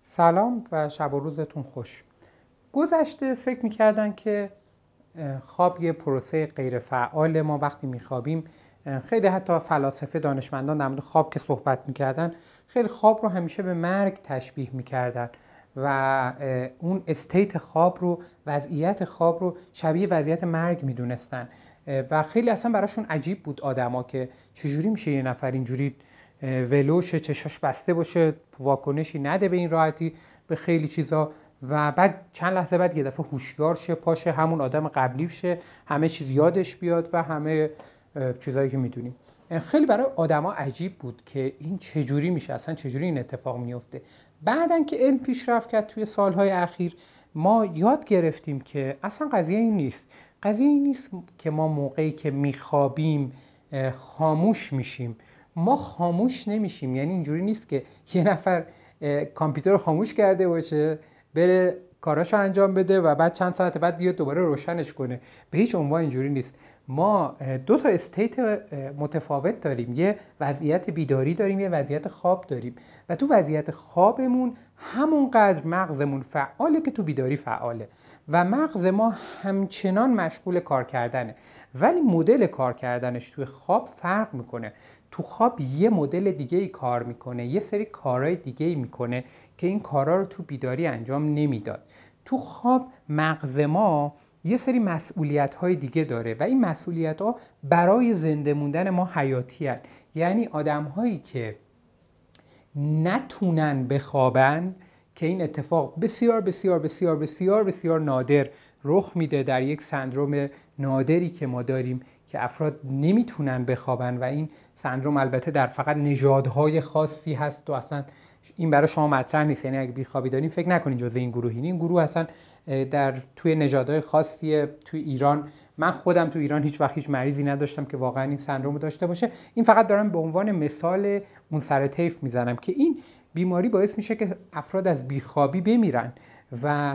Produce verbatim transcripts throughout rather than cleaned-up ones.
سلام و شب و روزتون خوش. گذشته فکر میکردن که خواب یه پروسه غیر فعال. ما وقتی میخوابیم، خیلی حتی فلاسفه دانشمندان در مورد خواب که صحبت میکردن، خیلی خواب رو همیشه به مرگ تشبیه میکردن و اون استیت خواب رو، وضعیت خواب رو شبیه وضعیت مرگ میدونستن و خیلی اصلا براشون عجیب بود آدما که چجوری میشه یه نفر اینجوری ولوشه، چشاش بسته باشه، واکنشی نده به این راحتی به خیلی چیزا و بعد چند لحظه بعد یه دفعه هوشیار شه، پاشه همون آدم قبلی شه، همه چیز یادش بیاد و همه چیزایی که میدونیم. خیلی برای آدما عجیب بود که این چجوری میشه، اصلا چجوری این اتفاق میفته. بعدن که علم پیشرفت کرد توی سالهای اخیر، ما یاد گرفتیم که اصلا قضیه این نیست. قضیه این نیست که ما موقعی که میخوابیم خاموش میشیم. ما خاموش نمیشیم. یعنی اینجوری نیست که یه نفر کامپیوتر رو خاموش کرده باشه، بره کاراشو انجام بده و بعد چند ساعت بعد بیاد دوباره روشنش کنه. به هیچ عنوان اینجوری نیست. ما دو تا استیت متفاوت داریم. یه وضعیت بیداری داریم، یه وضعیت خواب داریم و تو وضعیت خوابمون همونقدر مغزمون فعاله که تو بیداری فعاله و مغز ما همچنان مشغول کار کردنه، ولی مدل کار کردنش توی خواب فرق میکنه. تو خواب یه مدل دیگه ای کار میکنه، یه سری کارهای دیگه ای میکنه که این کارا رو تو بیداری انجام نمیداد. تو خواب مغز ما یه سری مسئولیت های دیگه داره و این مسئولیت ها برای زنده موندن ما حیاتی هست. یعنی آدم هایی که نتونن بخوابن، که این اتفاق بسیار بسیار بسیار بسیار بسیار نادر رخ میده در یک سندروم نادری که ما داریم که افراد نمیتونن بخوابن و این سندروم البته در فقط نژادهای خاصی هست و اصلا این برای شما مطرح نیست. یعنی اگه بیخوابی دارین فکر نکنین جزء این گروهین. این گروه اصلا در توی نژادهای خاصیه. توی ایران، من خودم تو ایران هیچ وقت هیچ مریضی نداشتم که واقعا این سندروم داشته باشه. این فقط دارم به عنوان مثال اون سر طیف میزنم که این بیماری باعث میشه که افراد از بیخوابی بمیرن و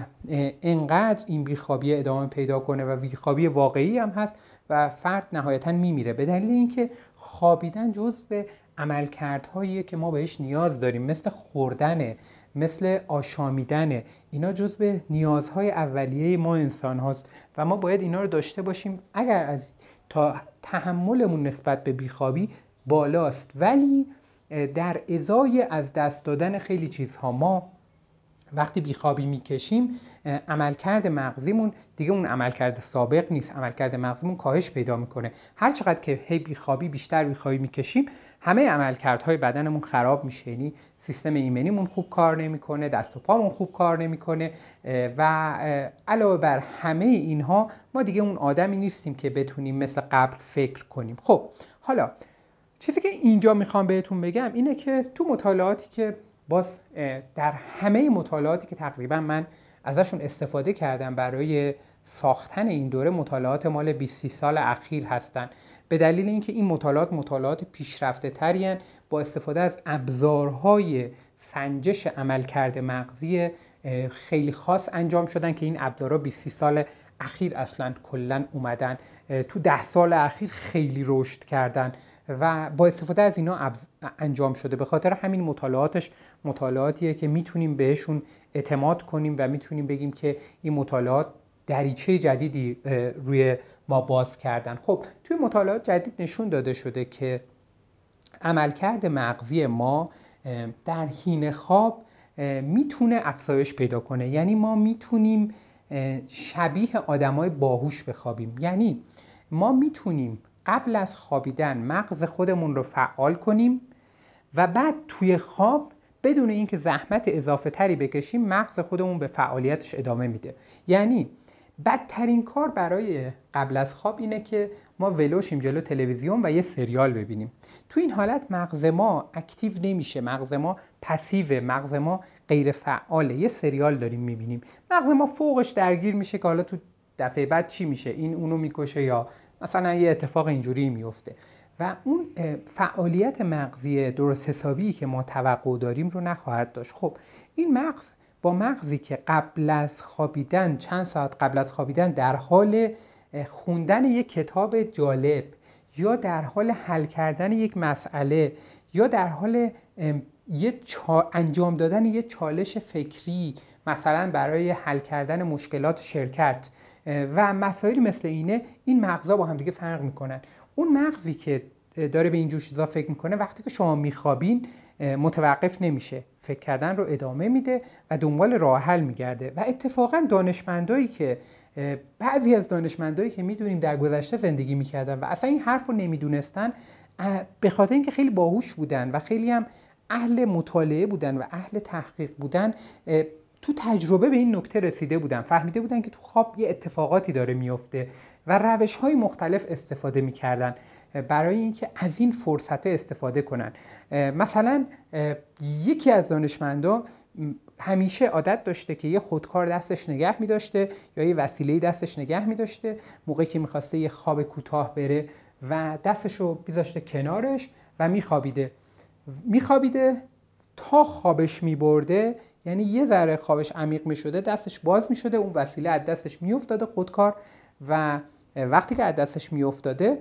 انقدر این بیخوابی ادامه پیدا کنه و بیخوابی واقعی هم هست و فرد نهایتا میمیره به دلیل اینکه خوابیدن جزء عملکردهاییه که ما بهش نیاز داریم، مثل خوردن، مثل آشامیدن. اینا جزء نیازهای اولیه ما انسان هاست و ما باید اینا رو داشته باشیم اگر از تا تحملمون نسبت به بیخوابی بالاست. ولی در ازای از دست دادن خیلی چیزها، ما وقتی بیخوابی میکشیم عملکرد مغزیمون دیگه اون عملکرد سابق نیست. عملکرد مغزیمون کاهش پیدا میکنه. هر چقدر که هی بیخوابی بیشتر بیخوابی میکشیم، همه عملکردهای بدنمون خراب میشه. یعنی سیستم ایمنیمون خوب کار نمیکنه، دست و پامون خوب کار نمیکنه و علاوه بر همه اینها ما دیگه اون آدمی نیستیم که بتونیم مثل قبل فکر کنیم. خب حالا چیزی که اینجا میخوام بهتون بگم اینه که تو مطالعاتی که باز در همه مطالعاتی که تقریبا من ازشون استفاده کردم برای ساختن این دوره، مطالعات مال بیست سال اخیر هستن، به دلیل اینکه این مطالعات مطالعات پیشرفته ترین با استفاده از ابزارهای سنجش عملکرد مغزی خیلی خاص انجام شدن که این ابزارها بیست سال اخیر اصلا کلا اومدن، تو ده سال اخیر خیلی رشد کردن و با استفاده از اینا انجام شده. به خاطر همین مطالعاتش مطالعاتیه که میتونیم بهشون اعتماد کنیم و میتونیم بگیم که این مطالعات دریچه جدیدی روی ما باز کردن. خب توی مطالعات جدید نشون داده شده که عملکرد مغزی ما در حین خواب میتونه افزایش پیدا کنه. یعنی ما میتونیم شبیه آدمای باهوش بخوابیم. یعنی ما میتونیم قبل از خوابیدن مغز خودمون رو فعال کنیم و بعد توی خواب بدون اینکه زحمت اضافه تری بکشیم مغز خودمون به فعالیتش ادامه میده. یعنی بدترین کار برای قبل از خواب اینه که ما ولوشیم جلو تلویزیون و یه سریال ببینیم. تو این حالت مغز ما اکتیو نمیشه، مغز ما پسیوه، مغز ما غیر فعاله. یه سریال داریم میبینیم، مغز ما فوقش درگیر میشه که حالا تو دفعه بعد چی میشه، این اونو میکشه یا مثلا یه اتفاق اینجوری میفته و اون فعالیت مغزی درست حسابی که ما توقع داریم رو نخواهد داشت. خب این مغز با مغزی که قبل از خوابیدن، چند ساعت قبل از خوابیدن در حال خوندن یک کتاب جالب یا در حال حل کردن یک مسئله یا در حال یه چا... انجام دادن یه چالش فکری مثلا برای حل کردن مشکلات شرکت و مسائل مثل اینه، این مغزا با هم دیگه فرق میکنن. اون مغزی که داره به اینجور چیزا فکر میکنه وقتی که شما میخوابین متوقف نمیشه، فکر کردن رو ادامه میده و دنبال راه حل میگرده. و اتفاقا دانشمندایی که بعضی از دانشمندایی که میدونیم در گذشته زندگی میکردن و اصلا این حرف رو نمیدونستن، به خاطر اینکه خیلی باهوش بودن و خیلی هم اهل مطالعه بودن و اهل تحقیق بودن، تو تجربه به این نکته رسیده بودن، فهمیده بودن که تو خواب یه اتفاقاتی داره میفته و روش‌های مختلف استفاده میکردن برای اینکه از این فرصت استفاده کنن. مثلا یکی از دانشمندا همیشه عادت داشته که یه خودکار دستش نگه می داشته یا یه وسیله دستش نگه می داشته موقعی که میخواسته یه خواب کوتاه بره و دستشو میذاشته کنارش و میخوابیده میخوابیده تا خوابش میبرده، یعنی یه ذره خوابش عمیق میشده دستش باز میشده، اون وسیله از دستش میافتاده خودکار، و وقتی که از دستش میافتاده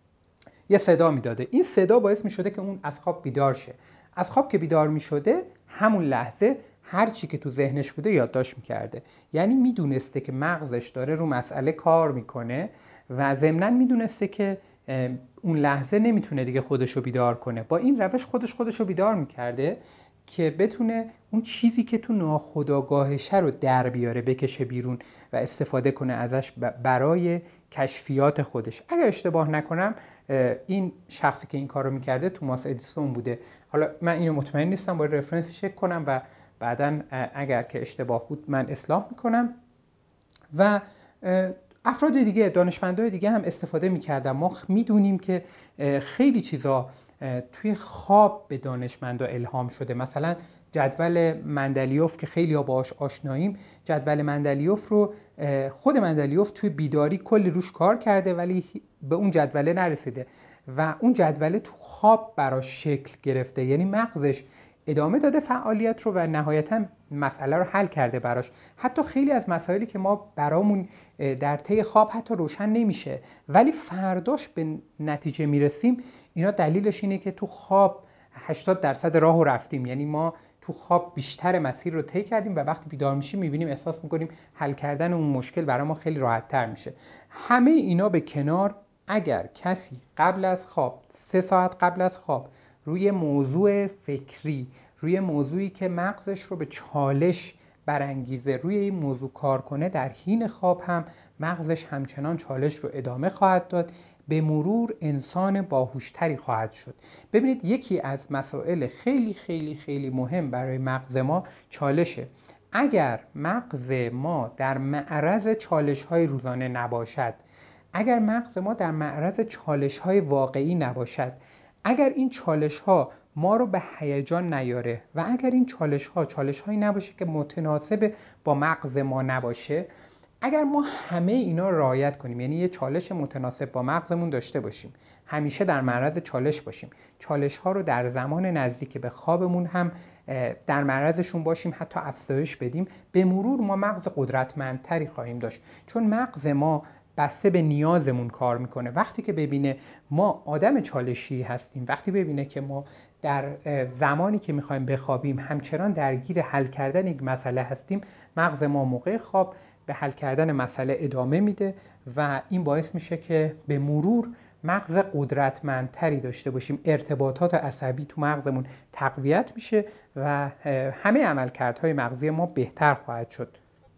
یه صدا میداده. این صدا باعث میشده که اون از خواب بیدار شه. از خواب که بیدار میشده همون لحظه هر چی که تو ذهنش بوده یادداشت میکرده. یعنی میدونسته که مغزش داره رو مسئله کار میکنه و ضمناً میدونسته که اون لحظه نمیتونه دیگه خودشو بیدار کنه. با این روش خودش خودشو بیدار میکرده که بتونه اون چیزی که تو ناخودآگاهشه رو در بیاره، بکشه بیرون و استفاده کنه ازش برای کشفیات خودش. اگر اشتباه نکنم این شخصی که این کار رو میکرده توماس ادیسون بوده. حالا من اینو مطمئن نیستم، باید رفرنس چک کنم و بعداً اگر که اشتباه بود من اصلاح میکنم. و افراد دیگه، دانشمندای دیگه هم استفاده میکردن. ما میدونیم که خیلی چیزا توی خواب به دانشمندا الهام شده. مثلا جدول مندلیوف که خیلی ها باهاش آشناییم، جدول مندلیوف رو خود مندلیوف توی بیداری کلی روش کار کرده ولی به اون جدوله نرسیده و اون جدوله تو خواب براش شکل گرفته، یعنی مغزش ادامه داده فعالیت رو و نهایتاً مسئله رو حل کرده براش. حتی خیلی از مسائلی که ما برامون در طی خواب حتی روشن نمیشه ولی فرداش به نتیجه میرسیم، اینا دلیلش اینه که تو خواب هشتاد درصد راهو رفتیم. یعنی ما تو خواب بیشتر مسیر رو طی کردیم و وقتی بیدار میشیم میبینیم، احساس میکنیم حل کردن اون مشکل برای ما خیلی راحت تر میشه. همه اینا به کنار، اگر کسی قبل از خواب، سه ساعت قبل از خواب، روی موضوع فکری، روی موضوعی که مغزش رو به چالش برانگیزه، روی این موضوع کار کنه، در حین خواب هم مغزش همچنان چالش رو ادامه خواهد داد، به مرور انسان باهوشتری خواهد شد. ببینید یکی از مسائل خیلی خیلی خیلی مهم برای مغز ما چالشه. اگر مغز ما در معرض چالش‌های روزانه نباشد، اگر مغز ما در معرض چالش‌های واقعی نباشد، اگر این چالش‌ها ما رو به هیجان نیاره و اگر این چالش‌ها چالش‌هایی نباشه که متناسب با مغز ما نباشه، اگر ما همه اینا رعایت کنیم، یعنی یه چالش متناسب با مغزمون داشته باشیم، همیشه در معرض چالش باشیم، چالش‌ها رو در زمان نزدیک به خوابمون هم در معرضشون باشیم، حتی افزایش بدیم، به مرور ما مغز قدرتمندتری خواهیم داشت. چون مغز ما بسته به نیازمون کار میکنه. وقتی که ببینه ما آدم چالشی هستیم، وقتی ببینه که ما در زمانی که میخوایم بخوابیم همچنان درگیر حل کردن یک مسئله هستیم، مغز ما موقع خواب به حل کردن مسئله ادامه میده و این باعث میشه که به مرور مغز قدرتمندتری داشته باشیم، ارتباطات عصبی تو مغزمون تقویت میشه و همه عملکردهای مغزی ما بهتر خواهد شد.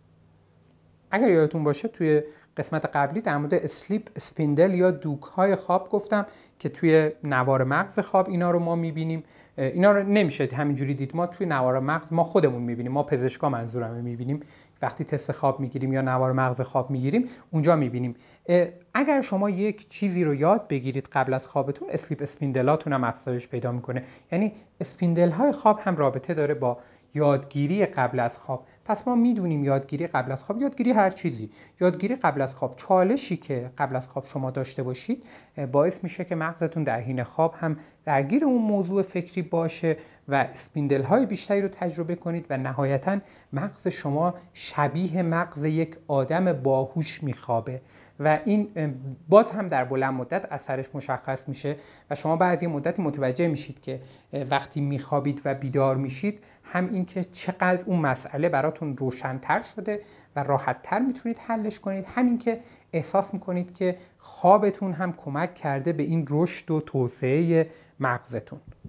اگر یادتون باشه توی قسمت قبلی در مورد اسلیپ اسپیندل یا دوک‌های خواب گفتم که توی نوار مغز خواب اینا رو ما می‌بینیم. اینا رو نمیشه همینجوری دید، ما توی نوار مغز ما خودمون می‌بینیم، ما پزشکا منظورمه می‌بینیم، وقتی تست خواب می‌گیریم یا نوار مغز خواب می‌گیریم اونجا می‌بینیم. اگر شما یک چیزی رو یاد بگیرید قبل از خوابتون، اسلیپ اسپیندلاتون هم افزایش پیدا می‌کنه. یعنی اسپیندل‌های خواب هم رابطه داره با یادگیری قبل از خواب. پس ما میدونیم یادگیری قبل از خواب، یادگیری هر چیزی، یادگیری قبل از خواب، چالشی که قبل از خواب شما داشته باشید باعث میشه که مغزتون در حین خواب هم درگیر اون موضوع فکری باشه و اسپیندل های بیشتری رو تجربه کنید و نهایتاً مغز شما شبیه مغز یک آدم باهوش میخوابه و این باز هم در بلند مدت اثرش مشخص میشه و شما بعد از مدتی متوجه میشید که وقتی میخوابید و بیدار میشید هم این که چقدر اون مسئله براتون روشن‌تر شده و راحت‌تر میتونید حلش کنید، همین که احساس میکنید که خوابتون هم کمک کرده به این رشد و توسعه مغزتون.